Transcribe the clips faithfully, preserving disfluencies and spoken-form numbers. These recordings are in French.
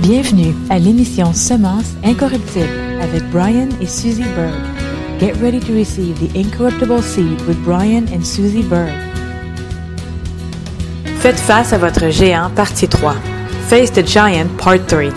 Bienvenue à l'émission Semences incorruptibles avec Brian et Susie Berg. Get ready to receive the incorruptible seed with Brian and Susie Berg. Faites face à votre géant, partie trois. Face the Giant, part three.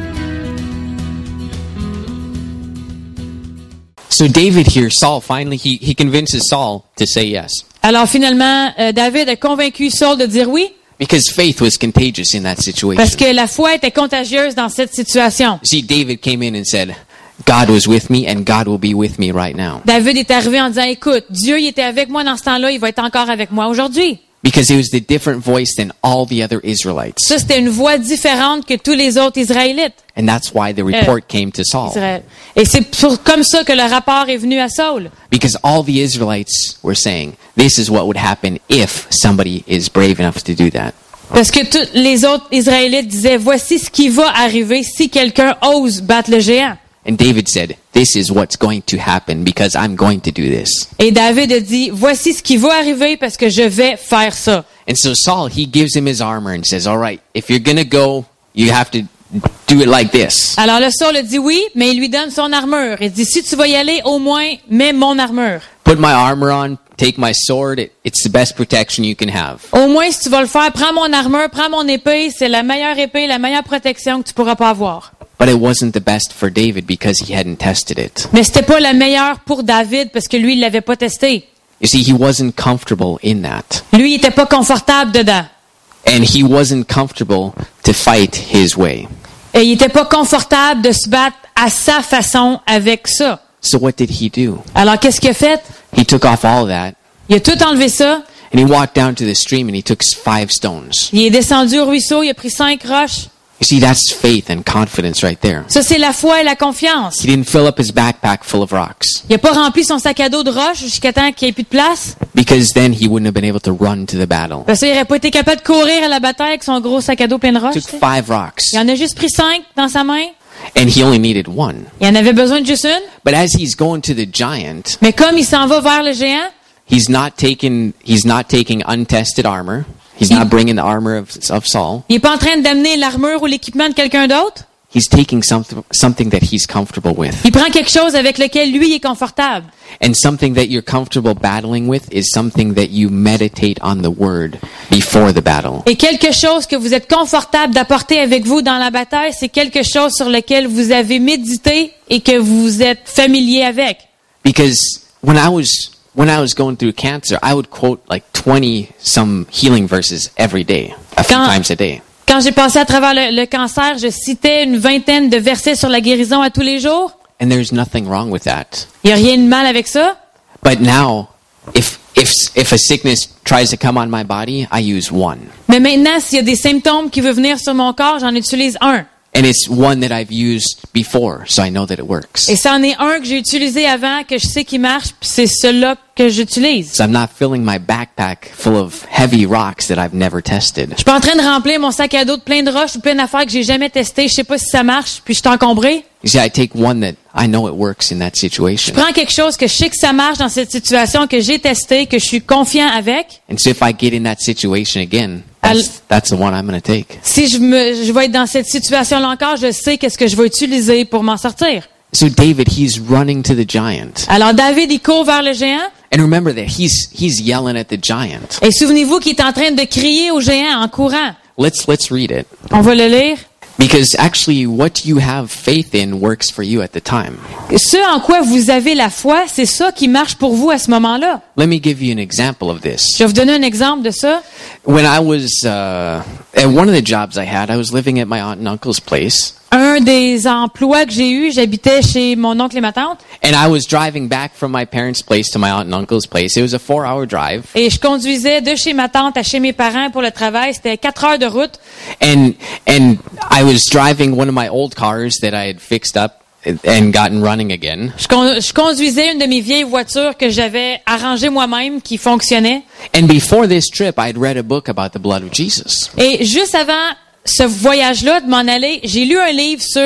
So David here, Saul, finally, he, he convinces Saul to say yes. Alors finalement, euh, David a convaincu Saul de dire oui. Because faith was contagious in that situation. Parce que la foi était contagieuse dans cette situation. See, David came in and said, God was with me and God will be with me right now. David est arrivé en disant, écoute, Dieu il était avec moi dans ce temps-là, il va être encore avec moi aujourd'hui. Because it was the different voice than all the other Israelites. Ça, c'était une voix différente que tous les autres Israélites. And that's why the report euh, came to Saul. Israël. Et c'est pour, comme ça que le rapport est venu à Saul. Because all the Israelites were saying, this is what would happen if somebody is brave enough to do that. Parce que tous les autres Israélites disaient, voici ce qui va arriver si quelqu'un ose battre le géant. And David said, this is what's going to happen because I'm going to do this. Et David a dit, voici ce qui va arriver parce que je vais faire ça. And so Saul, he gives him his armor and says, all right, if you're going to go, you have to do it like this. Alors le Saul a dit oui, mais il lui donne son armure. Il dit, si tu vas y aller, au moins, mets mon armure. Put my armor on, take my sword, it, it's the best protection you can have. Au moins, si tu vas le faire, prends mon armure, prends mon épée, c'est la meilleure épée, la meilleure protection que tu pourras pas avoir. But it wasn't the best for David because he hadn't tested it. Mais c'était pas la meilleure pour David parce que lui, il l'avait pas testé. You see, he wasn't comfortable in that. Lui, il était pas confortable dedans. And he wasn't comfortable to fight his way. Et il était pas confortable de se battre à sa façon avec ça. So what did he do? Alors, qu'est-ce qu'il a fait? He took off all that. Il a tout enlevé ça. And he walked down to the stream and he took five stones. Il est descendu au ruisseau, il a pris cinq roches. You see, that's faith and confidence right there. Ça, c'est la foi et la confiance. He didn't fill up his backpack full of rocks. Il a pas rempli son sac à dos de roches jusqu'à temps qu'il n'y ait plus de place. Because then he wouldn't have been able to run to the battle. Parce qu'il n'aurait pas été capable de courir à la bataille avec son gros sac à dos plein de roches. He took five rocks. Il en a juste pris cinq dans sa main. And he only needed one. Il en avait besoin de juste une. But as he's going to the giant, mais comme il s'en va vers le géant, he's not taking he's not taking untested armor. He's il, not bringing the armor of, of Saul. Il est pas en train d'amener l'armure ou l'équipement de quelqu'un d'autre. He's taking something something that he's comfortable with. Il prend quelque chose avec lequel lui est confortable. And something that you're comfortable battling with is something that you meditate on the word before the battle. Et quelque chose que vous êtes confortable d'apporter avec vous dans la bataille, c'est quelque chose sur lequel vous avez médité et que vous êtes familier avec. Because when I was when I was going through cancer, I would quote like twenty some healing verses every day, a few quand, times a day. Quand j'ai passé à travers le, le cancer, je citais une vingtaine de versets sur la guérison à tous les jours. And there's nothing wrong with that. Il n'y a rien de mal avec ça. But now, if if if a sickness tries to come on my body, I use one. Mais maintenant, s'il y a des symptômes qui veulent venir sur mon corps, j'en utilise un. And it's one that I've used before, so I know that it works. Et c'en est un que j'ai utilisé avant, que je sais qu'il marche, puis c'est celui-là que j'utilise. So I'm not filling my backpack full of heavy rocks that I've never tested. Je suis pas en train de remplir mon sac à dos de plein de roches ou plein d'affaires que j'ai jamais testées. Je sais pas si ça marche, puis je suis encombré. You see, I take one that I know it works in that situation. Je prends quelque chose que je sais que ça marche dans cette situation, que j'ai testé, que je suis confiant avec. And so if I get in that situation again, that's, that's the one I'm going to take. Si je me, je vais être dans cette situation-là encore, je sais qu'est-ce que je vais utiliser pour m'en sortir. So David, he's running to the giant. Alors David, il court vers le géant. And remember that he's he's yelling at the giant. Et souvenez-vous qu'il est en train de crier au géant en courant. Let's let's read it. On va le lire. Because actually, what you have faith in works for you at the time. Ce en quoi vous avez la foi, c'est ça qui marche pour vous à ce moment-là. Let me give you an example of this. Je vais vous donner un exemple de ça. When I was uh, at one of the jobs I had, I was living at my aunt and uncle's place. Un des emplois que j'ai eu, j'habitais chez mon oncle et ma tante. And I was driving back from my parents' place to my aunt and uncle's place. It was a four-hour drive. Et je conduisais de chez ma tante à chez mes parents pour le travail. C'était quatre heures de route. And and I was driving one of my old cars that I had fixed up and gotten running again. Je, con- je conduisais une de mes vieilles voitures que j'avais arrangée moi-même, qui fonctionnait. And before this trip, I had read a book about the blood of Jesus. Et juste avant ce voyage-là de m'en aller, j'ai lu un livre sur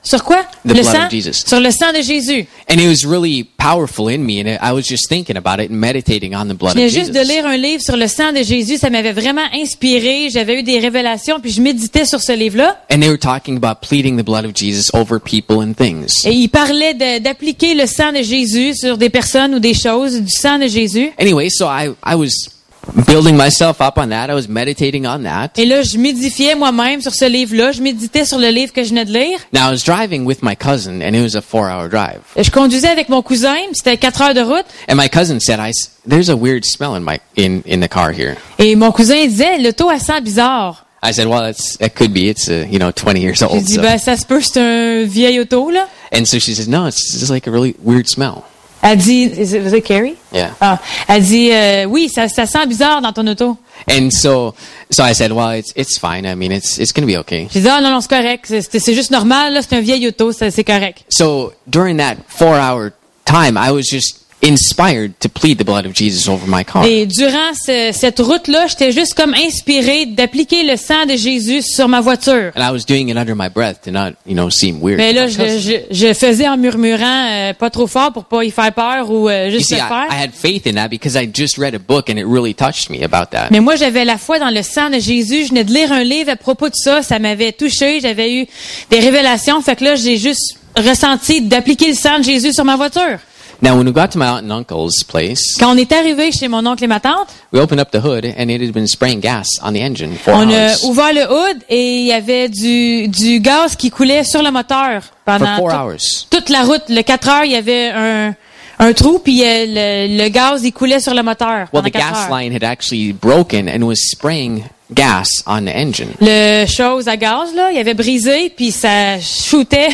Sur quoi? The Le blood sang? of Jesus. Sur le sang de Jésus. And it was really powerful in me, and I was just thinking about it and meditating on the blood Je venais of juste de Jesus. lire un livre sur le sang de Jésus, ça m'avait vraiment inspiré, j'avais eu des révélations, puis je méditais sur ce livre-là. And they were talking about pleading the blood of Jesus over people and things. Et il parlait de- d'appliquer le sang de Jésus sur des personnes ou des choses, du sang de Jésus. Anyway, so I, I was building myself up on that. I was meditating on that. Et là, je médifiais moi-même sur ce livre-là. Je méditais sur le livre que je venais de lire. Now I was driving with my cousin, and it was a four-hour drive. Je conduisais avec mon cousin, puis c'était quatre heures de route. And my cousin said, "I s- there's a weird smell in my in in the car here." Et mon cousin il disait, l'auto, elle sent bizarre. I said, "Well, it's it could be. It's uh, you know twenty years J'ai old." dit, So. ben, ça se peut, c'est un vieil auto, là. And so she says, "No, it's just like a really weird smell." Elle dit, is it, was it Carrie? Yeah. Ah, elle dit, euh, oui, ça, ça sent bizarre dans ton auto. And so so I said, "Well, it's it's fine. I mean, it's it's going to be okay." J'ai dit, ah non, non, c'est correct. C'est, c'est- c'est juste normal, là, c'est un vieil auto, ça, c'est correct. So during that four-hour time, I was just inspired to plead the blood of Jesus over my car. Et durant ce- cette route-là, j'étais juste comme inspiré d'appliquer le sang de Jésus sur ma voiture. And I was doing it under my breath to not, you know, seem weird. Mais to là, my je, cousin. je, je faisais en murmurant, euh, pas trop fort pour pas y faire peur ou euh, You juste see, le I, faire. I had faith in that because I just read a book and it really touched me about that. Mais moi, j'avais la foi dans le sang de Jésus. Je venais de lire un livre à propos de ça. Ça m'avait touché. J'avais eu des révélations. Fait que là, j'ai juste ressenti d'appliquer le sang de Jésus sur ma voiture. Now, when we got to my aunt and uncle's place, Quand on est arrivé chez mon oncle et ma tante, we opened up the hood and it had been spraying gas on the engine for on a hours. ouvert le hood et il y avait du, du gaz qui coulait sur le moteur pendant For four tout- hours. toute la route. Le quatre heures, il y avait un, un trou puis euh, le, le gaz, il coulait sur le moteur Well, pendant the quatre gas heures. line had actually broken and was spraying gas on the engine. Le chose à gaz, là, il avait brisé, puis ça shootait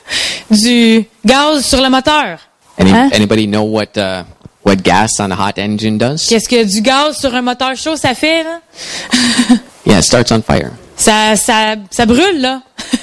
du gaz sur le moteur. Any, Hein? Anybody know what uh, what gas on a hot engine does? Qu'est-ce que du gaz sur un moteur chaud, ça fait, là? Yeah, it starts on fire. ça, ça, ça brûle, là.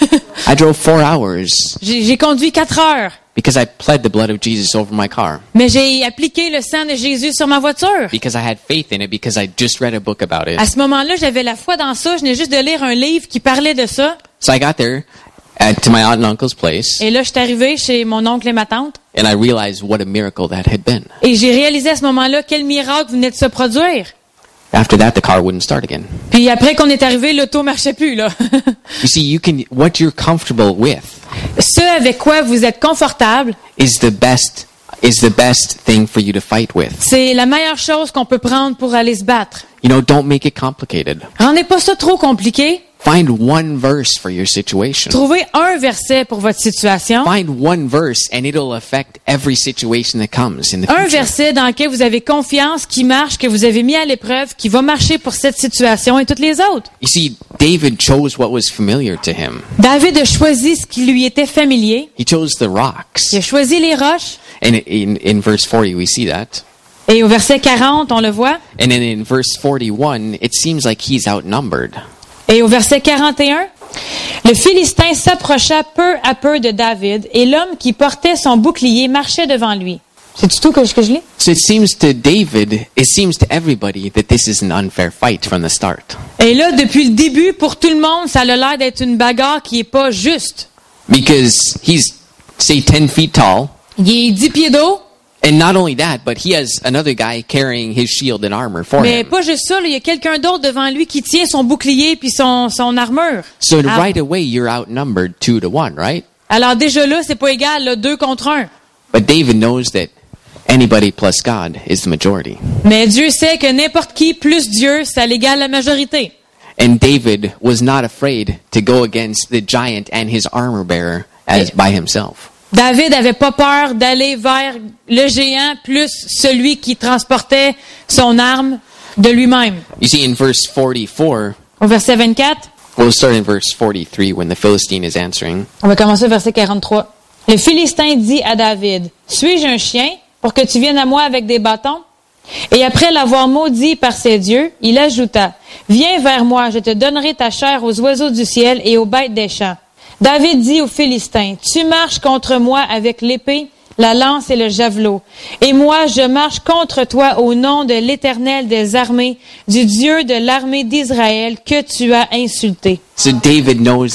I drove four hours j'ai, j'ai conduit quatre heures, because I pled the blood of Jesus over my car. mais j'ai appliqué le sang de Jésus sur ma voiture. Because I had faith in it because I just read a book about it. À ce moment-là, j'avais la foi dans ça. Je venais juste de lire un livre qui parlait de ça. So I got there uh, to my aunt and uncle's place Et là, je suis arrivée chez mon oncle et ma tante. and I realized what a miracle that had been. Et j'ai réalisé à ce moment-là quel miracle venait de se produire. After that, the car wouldn't start again. Puis après qu'on est arrivé, l'auto marchait plus, là. You see, you can what you're comfortable with Ce avec quoi vous êtes confortable, is the best is the best thing for you to fight with. c'est la meilleure chose qu'on peut prendre pour aller se battre. You know, don't make it complicated. Rendez pas ça trop compliqué. Find one verse for your situation. Trouvez un verset pour votre situation. Find one verse and it'll affect every situation that comes in the Un future. verset dans lequel vous avez confiance, qui marche, que vous avez mis à l'épreuve, qui va marcher pour cette situation et toutes les autres. You see, David chose what was familiar to him. David a choisi ce qui lui était familier. He chose the rocks. Il a choisi les roches. And in, in verse forty, we see that. Et au verset quarante, on le voit. And then in verse forty-one, it seems like he's outnumbered. Et au verset quarante et un, le Philistin s'approcha peu à peu de David et l'homme qui portait son bouclier marchait devant lui. C'est tout que, que je lis? So it seems to David, it seems to everybody that this is an unfair fight from the start. Et là, depuis le début, pour tout le monde, ça a l'air d'être une bagarre qui est pas juste. Because he's, say, ten feet tall. Il est dix pieds d'eau, And not only that, but he has another guy carrying his shield and armor for mais him. pas juste ça, là, il y a quelqu'un d'autre devant lui qui tient son bouclier puis son, son armure. So Ah. right away, you're outnumbered two to one, right? Alors déjà là, c'est pas égal, là, deux contre un. But David knows that anybody plus God is the majority. Mais Dieu sait que n'importe qui plus Dieu, ça l'égale la majorité. And David was not afraid to go against the giant and his armor bearer as by himself. David avait pas peur d'aller vers le géant plus celui qui transportait son arme de lui-même. You see, in verse forty-four, Au verset vingt-quatre, we'll start in verse forty-three when the Philistine is answering. on va commencer au verset quarante-trois. Le Philistin dit à David, « Suis-je un chien pour que tu viennes à moi avec des bâtons? » Et après l'avoir maudit par ses dieux, il ajouta, « Viens vers moi, je te donnerai ta chair aux oiseaux du ciel et aux bêtes des champs. » David dit aux Philistins, « Tu marches contre moi avec l'épée, la lance et le javelot. Et moi, je marche contre toi au nom de l'Éternel des armées, du Dieu de l'armée d'Israël que tu as insulté. » So David knows that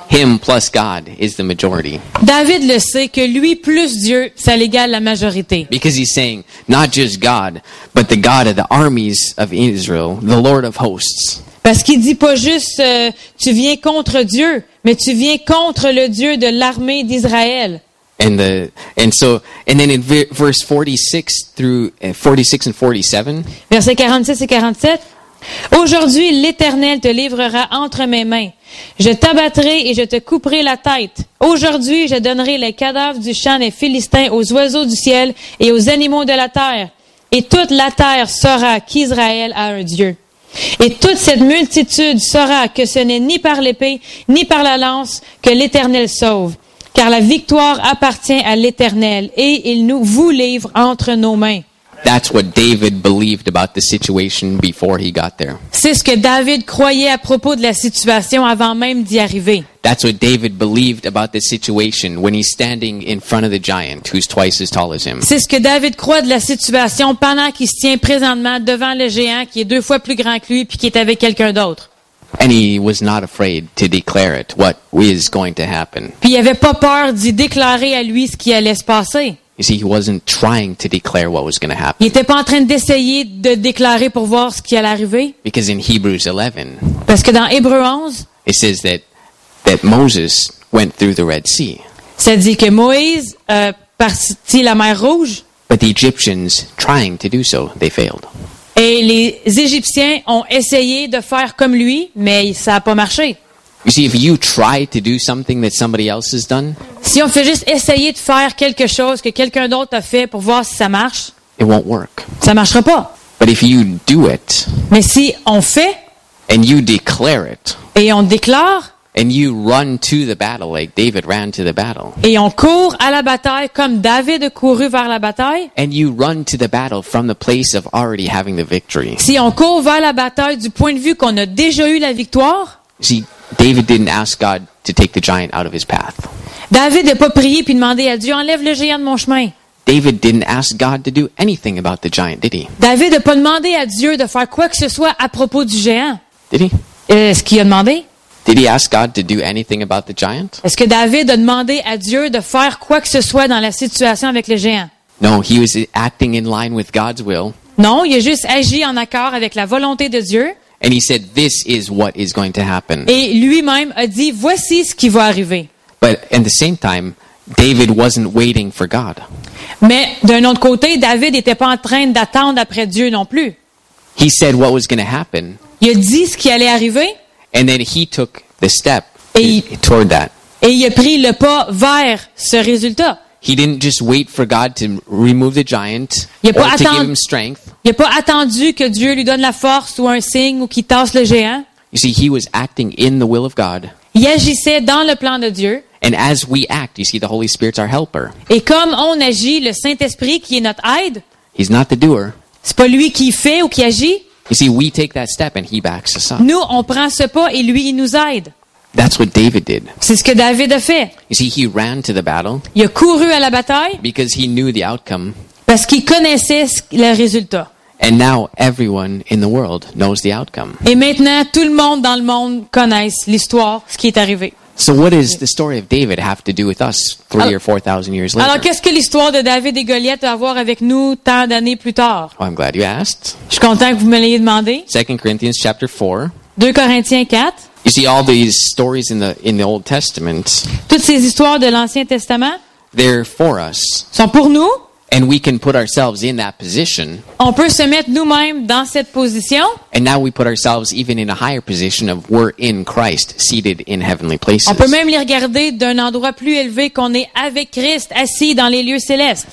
him plus God is the majority. David le sait que lui plus Dieu, ça l'égale la majorité. Because he's saying, not just God, but the God of the armies of Israel, the Lord of hosts. Parce qu'il dit pas juste euh, tu viens contre Dieu, mais tu viens contre le Dieu de l'armée d'Israël. And the and so and then in v- verse forty-six through uh, forty-six and forty-seven, Versets quarante-six et quarante-sept. Aujourd'hui, l'Éternel te livrera entre mes mains. Je t'abattrai et je te couperai la tête. Aujourd'hui, je donnerai les cadavres du champ des Philistins aux oiseaux du ciel et aux animaux de la terre. Et toute la terre saura qu'Israël a un Dieu. Et toute cette multitude saura que ce n'est ni par l'épée, ni par la lance que l'Éternel sauve. Car la victoire appartient à l'Éternel et il nous vous livre entre nos mains. that's what David believed about the situation before he got there. C'est ce que David croyait à propos de la situation avant même d'y arriver. That's what David believed about the situation when he's standing in front of the giant who's twice as tall as him. C'est ce que David croit de la situation pendant qu'il se tient présentement devant le géant qui est deux fois plus grand que lui puis qui est avec quelqu'un d'autre. And he was not afraid to declare it, what is going to happen. Puis il avait pas peur d'y déclarer à lui ce qui allait se passer. You see, he wasn't trying to declare what was going to Il happen. était pas en train d'essayer de déclarer pour voir ce qui allait arriver. Because in Hebrews eleven, Parce que dans Hébreux onze, it says that, that Moses went through the Red Sea. ça dit que Moïse euh, partit la mer Rouge But the Egyptians, trying to do so, they failed. et les Égyptiens ont essayé de faire comme lui, mais ça n'a pas marché. You see, if you try to do something that somebody else has done, Si on fait juste essayer de faire quelque chose que quelqu'un d'autre a fait pour voir si ça marche, it won't work. ça marchera pas. But if you do it, Mais si on fait and you declare it, et on déclare and you run to the battle like David ran to the battle, et on court à la bataille comme David a couru vers la bataille, and you run to the battle from the place of already having the victory. si on court vers la bataille du point de vue qu'on a déjà eu la victoire, See, David didn't ask God to take the giant out of his path. David n'a pas prié puis demandé à Dieu, enlève le géant de mon chemin. David didn't ask God to do anything about the giant, did he? David n'a pas demandé à Dieu de faire quoi que ce soit à propos du géant. Did he? Est-ce qu'il a demandé? Did he ask God to do anything about the giant? Est-ce que David a demandé à Dieu de faire quoi que ce soit dans la situation avec le géant? No, he was acting in line with God's will, Non, il a juste agi en accord avec la volonté de Dieu and he said, this is what is going to happen. et lui-même a dit, voici ce qui va arriver. But at the same time, David wasn't waiting for God. Mais d'un autre côté, David n'était pas en train d'attendre après Dieu non plus. He said what was going to happen, Il a dit ce qui allait arriver and then he took the step Et- toward that. et il a pris le pas vers ce résultat. He didn't just wait for God to remove the giant Il a or pas to give attendu- him strength. Il n'a pas attendu que Dieu lui donne la force ou un signe ou qu'il tasse le géant. You see, he was acting in the will of God. Il agissait dans le plan de Dieu. And as we act, you see, the Holy Spirit's our helper. Et comme on agit, le Saint-Esprit qui est notre aide, He's not the doer. c'est pas lui qui fait ou qui agit. You see, we take that step and he backs us up. Nous, on prend ce pas et lui, il nous aide. That's what David did. C'est ce que David a fait. You see, he ran to the battle Il a couru à la bataille because he knew the outcome. parce qu'il connaissait ce- le résultat. And now everyone in the world knows the outcome. Et maintenant, tout le monde dans le monde connaisse l'histoire, ce qui est arrivé. So what does the story of David have to do with us three Alors- or four thousand years Alors, later? qu'est-ce que l'histoire de David et Goliath a à voir avec nous tant d'années plus tard? Oh, I'm glad you asked. Je suis content que vous me l'ayez demandé. Second Corinthians chapter four. deux Corinthiens quatre. You see all these stories in the in the Old Testament. Toutes ces histoires de l'Ancien Testament They're for us, sont pour nous. and we can put ourselves in that position. On peut se mettre nous-mêmes dans cette position. And now we put ourselves even in a higher position of we're in Christ, seated in heavenly places. On peut même les regarder d'un endroit plus élevé qu'on est avec Christ, assis dans les lieux célestes.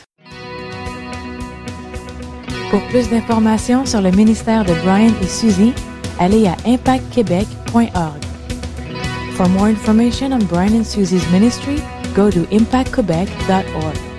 Pour plus d'informations sur le ministère de Brian et Suzy, allez à impact québec point org. For more information on Brian and Suzy's ministry, go to impact quebec dot org.